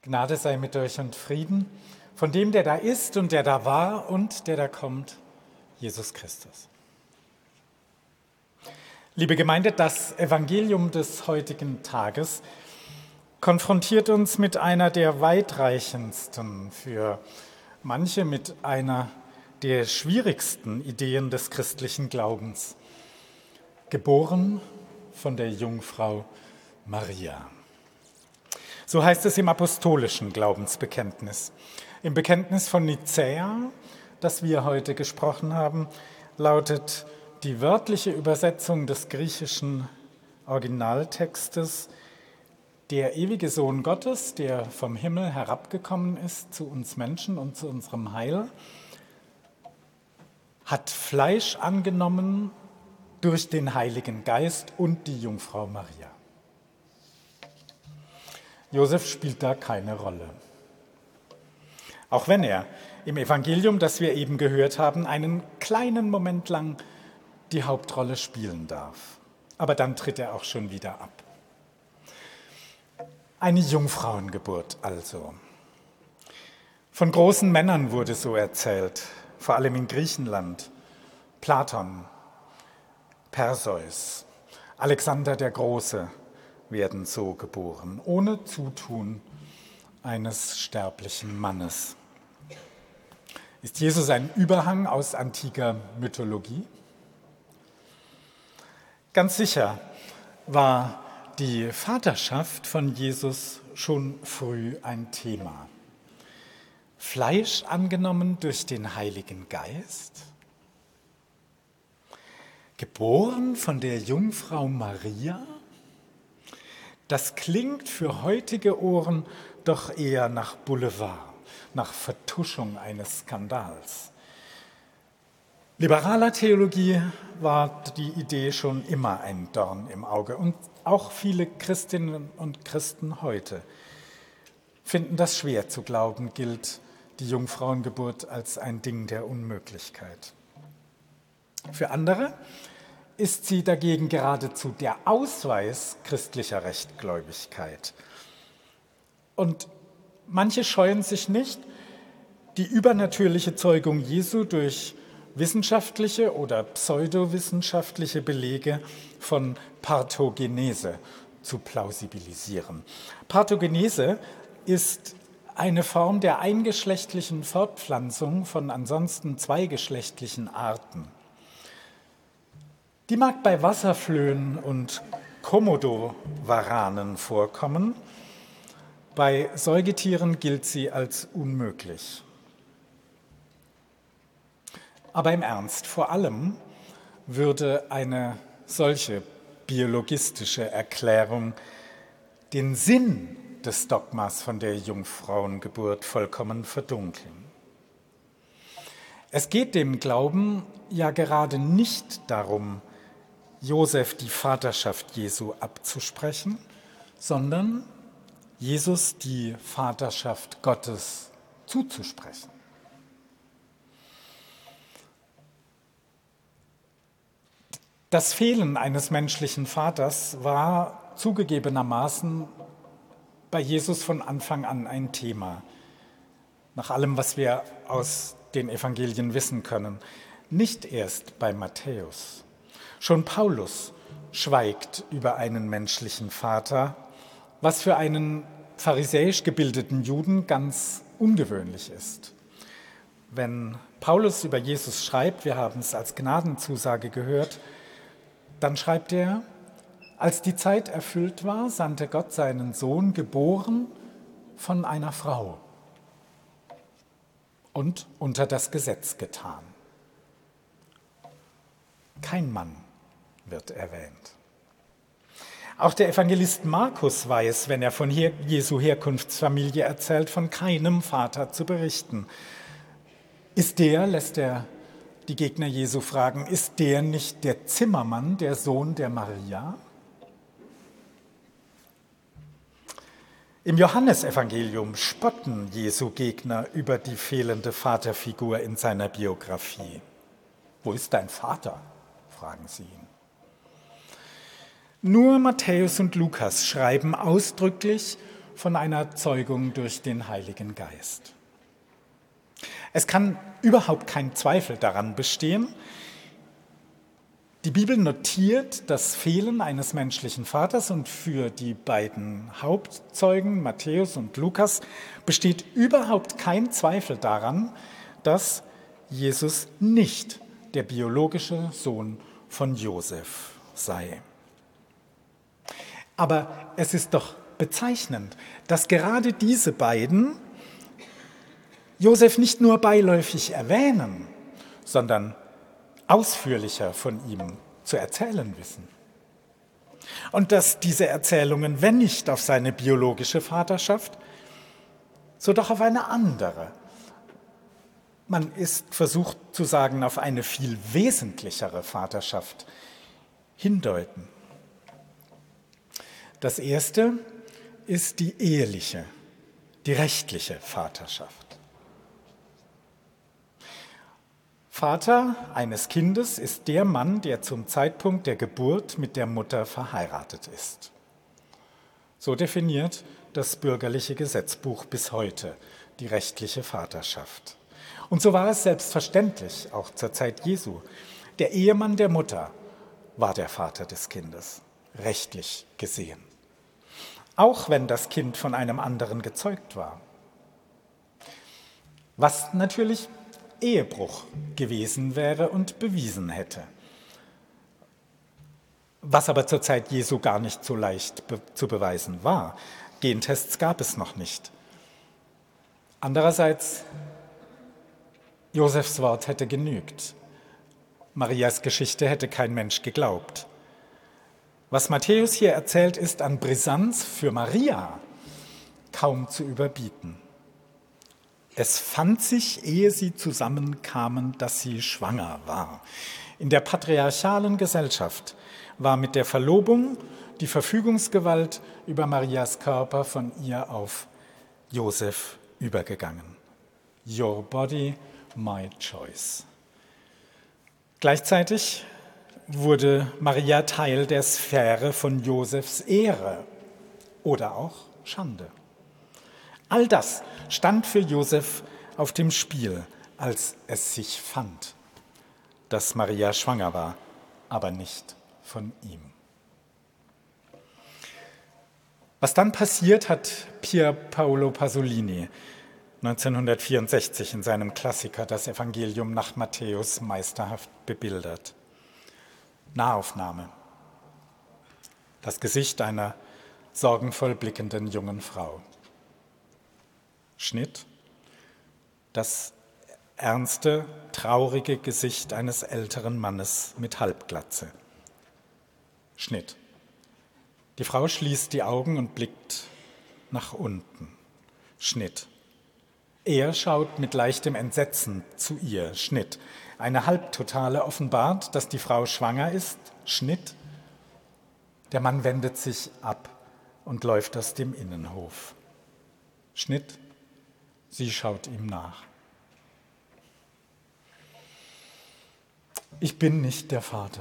Gnade sei mit euch und Frieden von dem, der da ist und der da war und der da kommt, Jesus Christus. Liebe Gemeinde, das Evangelium des heutigen Tages konfrontiert uns mit einer der weitreichendsten, für manche mit einer der schwierigsten Ideen des christlichen Glaubens. Geboren von der Jungfrau Maria. So heißt es im apostolischen Glaubensbekenntnis. Im Bekenntnis von Nicäa, das wir heute gesprochen haben, lautet die wörtliche Übersetzung des griechischen Originaltextes: Der ewige Sohn Gottes, der vom Himmel herabgekommen ist zu uns Menschen und zu unserem Heil, hat Fleisch angenommen durch den Heiligen Geist und die Jungfrau Maria. Josef spielt da keine Rolle. Auch wenn er im Evangelium, das wir eben gehört haben, einen kleinen Moment lang die Hauptrolle spielen darf. Aber dann tritt er auch schon wieder ab. Eine Jungfrauengeburt also. Von großen Männern wurde so erzählt, vor allem in Griechenland. Platon, Perseus, Alexander der Große werden so geboren, ohne Zutun eines sterblichen Mannes. Ist Jesus ein Überhang aus antiker Mythologie? Ganz sicher war die Vaterschaft von Jesus schon früh ein Thema. Fleisch angenommen durch den Heiligen Geist? Geboren von der Jungfrau Maria? Das klingt für heutige Ohren doch eher nach Boulevard, nach Vertuschung eines Skandals. Liberaler Theologie war die Idee schon immer ein Dorn im Auge und auch viele Christinnen und Christen heute finden das schwer zu glauben, gilt die Jungfrauengeburt als ein Ding der Unmöglichkeit. Für andere ist sie dagegen geradezu der Ausweis christlicher Rechtgläubigkeit. Und manche scheuen sich nicht, die übernatürliche Zeugung Jesu durch wissenschaftliche oder pseudowissenschaftliche Belege von Parthogenese zu plausibilisieren. Parthogenese ist eine Form der eingeschlechtlichen Fortpflanzung von ansonsten zweigeschlechtlichen Arten. Die mag bei Wasserflöhen und Komodovaranen vorkommen. Bei Säugetieren gilt sie als unmöglich. Aber im Ernst, vor allem würde eine solche biologistische Erklärung den Sinn des Dogmas von der Jungfrauengeburt vollkommen verdunkeln. Es geht dem Glauben ja gerade nicht darum, Josef die Vaterschaft Jesu abzusprechen, sondern Jesus die Vaterschaft Gottes zuzusprechen. Das Fehlen eines menschlichen Vaters war zugegebenermaßen bei Jesus von Anfang an ein Thema, nach allem, was wir aus den Evangelien wissen können. Nicht erst bei Matthäus. Schon Paulus schweigt über einen menschlichen Vater, was für einen pharisäisch gebildeten Juden ganz ungewöhnlich ist. Wenn Paulus über Jesus schreibt, wir haben es als Gnadenzusage gehört, dann schreibt er: Als die Zeit erfüllt war, sandte Gott seinen Sohn, geboren von einer Frau und unter das Gesetz getan. Kein Mann wird erwähnt. Auch der Evangelist Markus weiß, wenn er von Jesu Herkunftsfamilie erzählt, von keinem Vater zu berichten. Ist der, lässt er die Gegner Jesu fragen, ist der nicht der Zimmermann, der Sohn der Maria? Im Johannesevangelium spotten Jesu Gegner über die fehlende Vaterfigur in seiner Biografie. Wo ist dein Vater? Fragen sie ihn. Nur Matthäus und Lukas schreiben ausdrücklich von einer Zeugung durch den Heiligen Geist. Es kann überhaupt kein Zweifel daran bestehen, die Bibel notiert das Fehlen eines menschlichen Vaters und für die beiden Hauptzeugen, Matthäus und Lukas, besteht überhaupt kein Zweifel daran, dass Jesus nicht der biologische Sohn von Josef sei. Aber es ist doch bezeichnend, dass gerade diese beiden Josef nicht nur beiläufig erwähnen, sondern ausführlicher von ihm zu erzählen wissen. Und dass diese Erzählungen, wenn nicht auf seine biologische Vaterschaft, so doch auf eine andere, man ist versucht zu sagen, auf eine viel wesentlichere Vaterschaft hindeuten. Das erste ist die eheliche, die rechtliche Vaterschaft. Vater eines Kindes ist der Mann, der zum Zeitpunkt der Geburt mit der Mutter verheiratet ist. So definiert das bürgerliche Gesetzbuch bis heute die rechtliche Vaterschaft. Und so war es selbstverständlich, auch zur Zeit Jesu. Der Ehemann der Mutter war der Vater des Kindes, rechtlich gesehen. Auch wenn das Kind von einem anderen gezeugt war. Was natürlich Ehebruch gewesen wäre und bewiesen hätte. Was aber zur Zeit Jesu gar nicht so leicht zu beweisen war. Gentests gab es noch nicht. Andererseits, Josefs Wort hätte genügt. Marias Geschichte hätte kein Mensch geglaubt. Was Matthäus hier erzählt, ist an Brisanz für Maria kaum zu überbieten. Es fand sich, ehe sie zusammenkamen, dass sie schwanger war. In der patriarchalen Gesellschaft war mit der Verlobung die Verfügungsgewalt über Marias Körper von ihr auf Josef übergegangen. Your body, my choice. Gleichzeitig wurde Maria Teil der Sphäre von Josefs Ehre oder auch Schande. All das stand für Josef auf dem Spiel, als es sich fand, dass Maria schwanger war, aber nicht von ihm. Was dann passiert, hat Pier Paolo Pasolini 1964 in seinem Klassiker Das Evangelium nach Matthäus meisterhaft bebildert. Nahaufnahme. Das Gesicht einer sorgenvoll blickenden jungen Frau. Schnitt. Das ernste, traurige Gesicht eines älteren Mannes mit Halbglatze. Schnitt. Die Frau schließt die Augen und blickt nach unten. Schnitt. Er schaut mit leichtem Entsetzen zu ihr. Schnitt. Eine Halbtotale offenbart, dass die Frau schwanger ist. Schnitt. Der Mann wendet sich ab und läuft aus dem Innenhof. Schnitt. Sie schaut ihm nach. Ich bin nicht der Vater.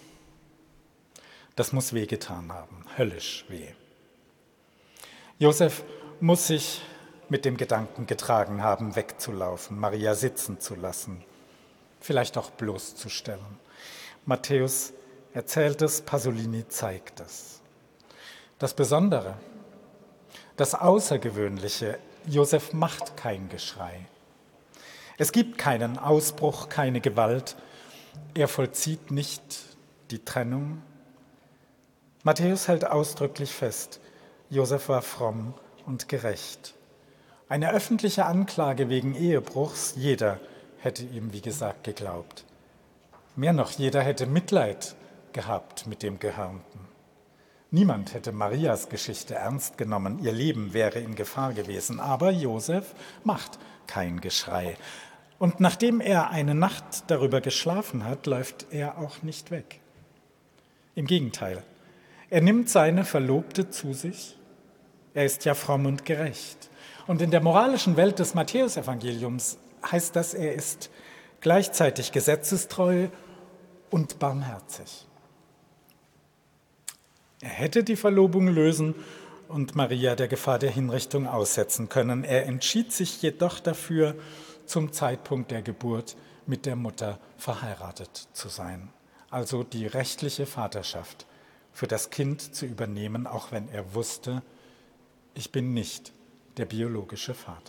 Das muss wehgetan haben, höllisch weh. Josef muss sich mit dem Gedanken getragen haben, wegzulaufen, Maria sitzen zu lassen, vielleicht auch bloßzustellen. Matthäus erzählt es, Pasolini zeigt es. Das Besondere, das Außergewöhnliche, Josef macht kein Geschrei. Es gibt keinen Ausbruch, keine Gewalt. Er vollzieht nicht die Trennung. Matthäus hält ausdrücklich fest, Josef war fromm und gerecht. Eine öffentliche Anklage wegen Ehebruchs, jeder hätte ihm, wie gesagt, geglaubt. Mehr noch, jeder hätte Mitleid gehabt mit dem Gehörnten. Niemand hätte Marias Geschichte ernst genommen, ihr Leben wäre in Gefahr gewesen. Aber Josef macht kein Geschrei. Und nachdem er eine Nacht darüber geschlafen hat, läuft er auch nicht weg. Im Gegenteil, er nimmt seine Verlobte zu sich. Er ist ja fromm und gerecht. Und in der moralischen Welt des Matthäusevangeliums heißt das, er ist gleichzeitig gesetzestreu und barmherzig. Er hätte die Verlobung lösen und Maria der Gefahr der Hinrichtung aussetzen können. Er entschied sich jedoch dafür, zum Zeitpunkt der Geburt mit der Mutter verheiratet zu sein, also die rechtliche Vaterschaft für das Kind zu übernehmen, auch wenn er wusste, ich bin nicht der biologische Vater.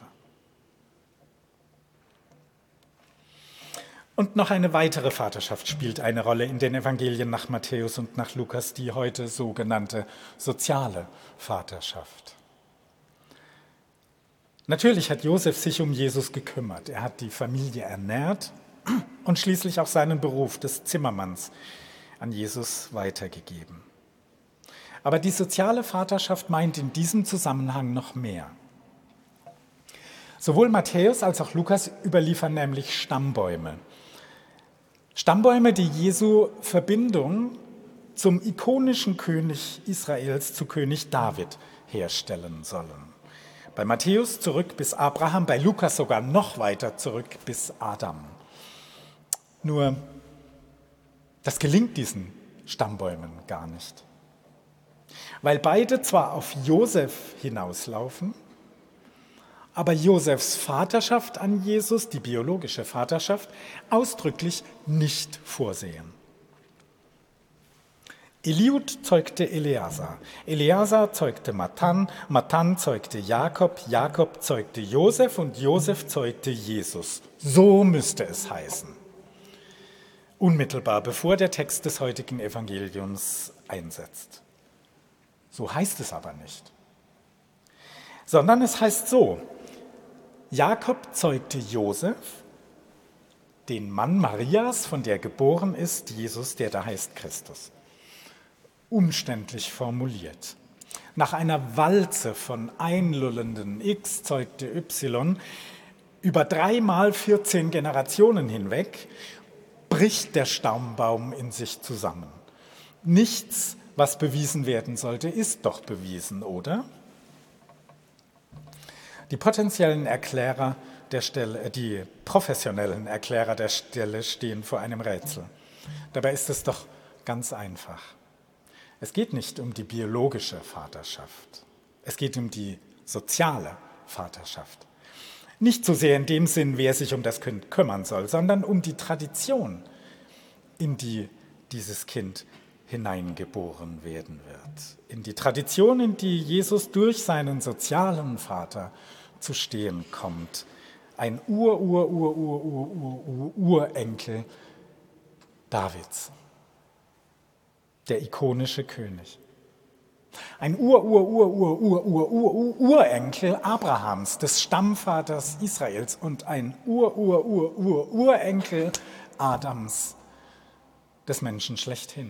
Und noch eine weitere Vaterschaft spielt eine Rolle in den Evangelien nach Matthäus und nach Lukas, die heute sogenannte soziale Vaterschaft. Natürlich hat Josef sich um Jesus gekümmert. Er hat die Familie ernährt und schließlich auch seinen Beruf des Zimmermanns an Jesus weitergegeben. Aber die soziale Vaterschaft meint in diesem Zusammenhang noch mehr. Sowohl Matthäus als auch Lukas überliefern nämlich Stammbäume. Stammbäume, die Jesu Verbindung zum ikonischen König Israels, zu König David, herstellen sollen. Bei Matthäus zurück bis Abraham, bei Lukas sogar noch weiter zurück bis Adam. Nur, das gelingt diesen Stammbäumen gar nicht. Weil beide zwar auf Josef hinauslaufen, aber Josefs Vaterschaft an Jesus, die biologische Vaterschaft, ausdrücklich nicht vorsehen. Eliud zeugte Eleazar, Eleazar zeugte Matan, Matan zeugte Jakob, Jakob zeugte Josef und Josef zeugte Jesus. So müsste es heißen. Unmittelbar bevor der Text des heutigen Evangeliums einsetzt. So heißt es aber nicht. Sondern es heißt so: Jakob zeugte Josef, den Mann Marias, von der geboren ist Jesus, der da heißt Christus. Umständlich formuliert. Nach einer Walze von einlullenden X zeugte Y über 3 mal 14 Generationen hinweg, bricht der Stammbaum in sich zusammen. Nichts, was bewiesen werden sollte, ist doch bewiesen, oder? Die professionellen Erklärer der Stelle stehen vor einem Rätsel. Dabei ist es doch ganz einfach. Es geht nicht um die biologische Vaterschaft. Es geht um die soziale Vaterschaft. Nicht so sehr in dem Sinn, wer sich um das Kind kümmern soll, sondern um die Tradition, in die dieses Kind hineingeboren werden wird. In die Tradition, in die Jesus durch seinen sozialen Vater zu stehen kommt. Ein Urenkel Davids, der ikonische König. Ein Urenkel Abrahams, des Stammvaters Israels, und ein Urenkel Adams, des Menschen schlechthin.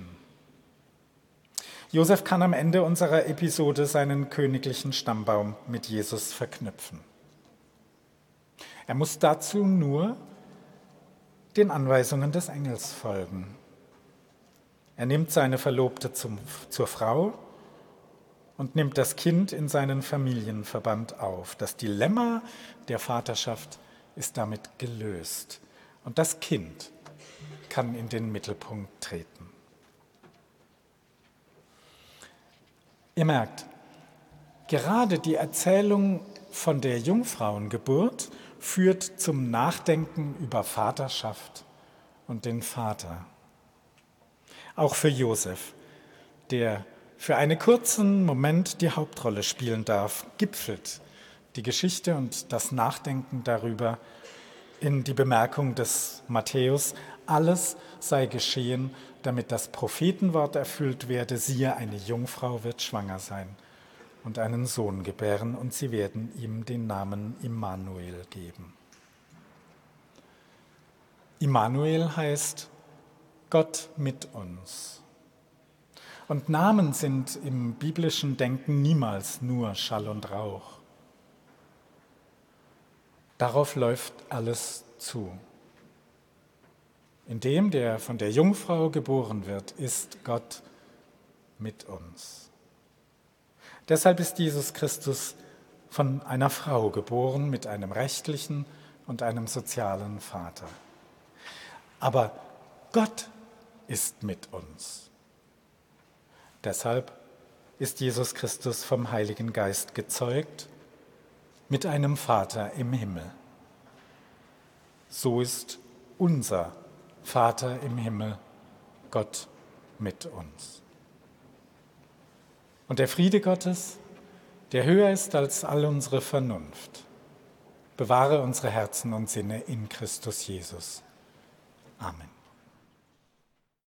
Josef kann am Ende unserer Episode seinen königlichen Stammbaum mit Jesus verknüpfen. Er muss dazu nur den Anweisungen des Engels folgen. Er nimmt seine Verlobte zur Frau und nimmt das Kind in seinen Familienverband auf. Das Dilemma der Vaterschaft ist damit gelöst. Und das Kind kann in den Mittelpunkt treten. Ihr merkt, gerade die Erzählung von der Jungfrauengeburt führt zum Nachdenken über Vaterschaft und den Vater. Auch für Josef, der für einen kurzen Moment die Hauptrolle spielen darf, gipfelt die Geschichte und das Nachdenken darüber in die Bemerkung des Matthäus: Alles sei geschehen, damit das Prophetenwort erfüllt werde: Siehe, eine Jungfrau wird schwanger sein und einen Sohn gebären, und sie werden ihm den Namen Immanuel geben. Immanuel heißt Gott mit uns. Und Namen sind im biblischen Denken niemals nur Schall und Rauch. Darauf läuft alles zu. In dem, der von der Jungfrau geboren wird, ist Gott mit uns. Deshalb ist Jesus Christus von einer Frau geboren, mit einem rechtlichen und einem sozialen Vater. Aber Gott ist mit uns. Deshalb ist Jesus Christus vom Heiligen Geist gezeugt, mit einem Vater im Himmel. So ist unser Vater im Himmel, Gott mit uns. Und der Friede Gottes, der höher ist als all unsere Vernunft, bewahre unsere Herzen und Sinne in Christus Jesus. Amen.